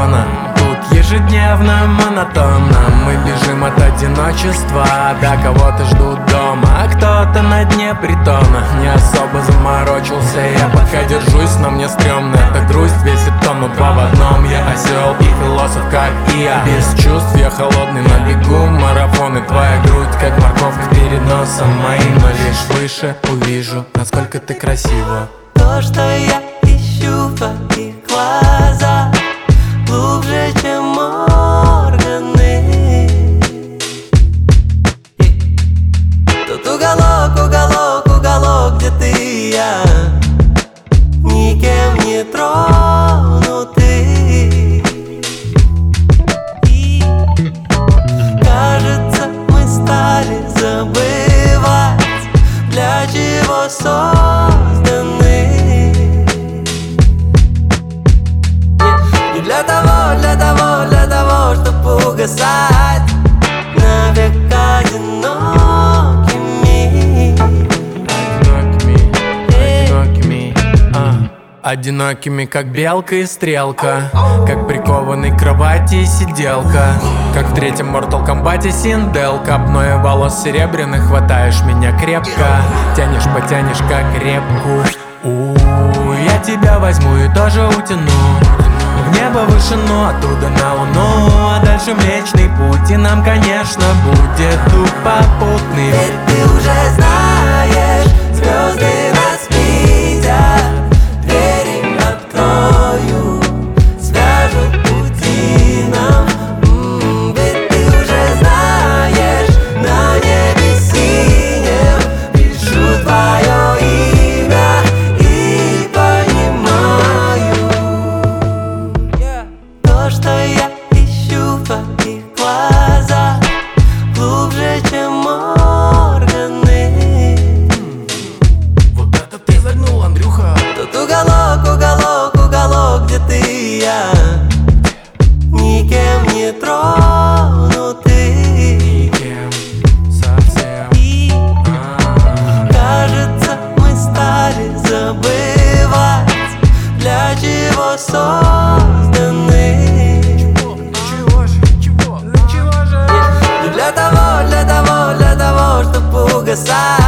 сезона. Тут ежедневно, монотонно мы бежим от одиночества, до кого-то ждут дома, а кто-то на дне притона. Не особо заморочился, я пока держусь, но мне стрёмно. Эта грусть весит тонну, два в одном. Я осел и философ, как и я. Без чувств я холодный на бегу, марафон. И твоя грудь, как морковка перед носом моим. Но лишь выше увижу, насколько ты красива. То, что я ищу в твоих глазах, глубже, чем органы. Тот уголок, уголок, уголок, где ты и я, никем не тронуты. И кажется, мы стали забывать, для чего созданы. Не для того, чтобы угасать навек одинокими. Одинокими, как белка и стрелка, как прикованный к кровати сиделка, как в третьем Mortal Kombat синделка. Мною волос серебряных хватаешь меня крепко, тянешь, потянешь, как репку. Я тебя возьму и тоже утяну в небо вышину, оттуда на луну, а дальше Млечный Путь. И нам, конечно, будет дух попутный. Ведь ты уже знаешь, звезды нас видят, двери открою, свяжут пути нам. Ведь ты уже знаешь, на небе синем пишу твое имя и понимаю. То, что я ищу в твоих глазах, глубже, чем органы. Вот это ты загнул, Андрюха. Тот уголок, уголок, уголок, где ты и я, никем не тронуты. Никем совсем. И кажется, мы стали забывать, для чего созданы. Чего же? Не для того, чтобы угасать